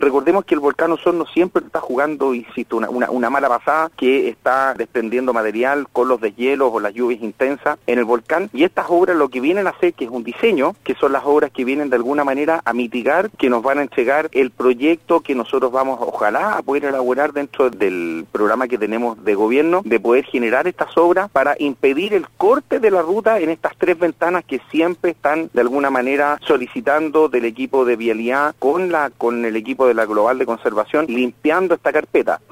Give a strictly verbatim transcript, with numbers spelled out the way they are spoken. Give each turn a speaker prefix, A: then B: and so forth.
A: Recordemos que el volcán Osorno siempre está jugando, insisto, una, una, una mala pasada, que está desprendiendo material con los deshielos o las lluvias intensas en el volcán, y estas obras lo que vienen a hacer, que es un diseño, que son las obras que vienen de alguna manera a mitigar, que nos van a entregar el proyecto que nosotros vamos, ojalá, a poder elaborar dentro del programa que tenemos de gobierno, de poder generar estas obras para impedir el corte de la ruta en estas tres ventanas que siempre están de alguna manera solicitando del equipo de vialidad con la con el equipo de la Global de Conservación, limpiando esta carpeta.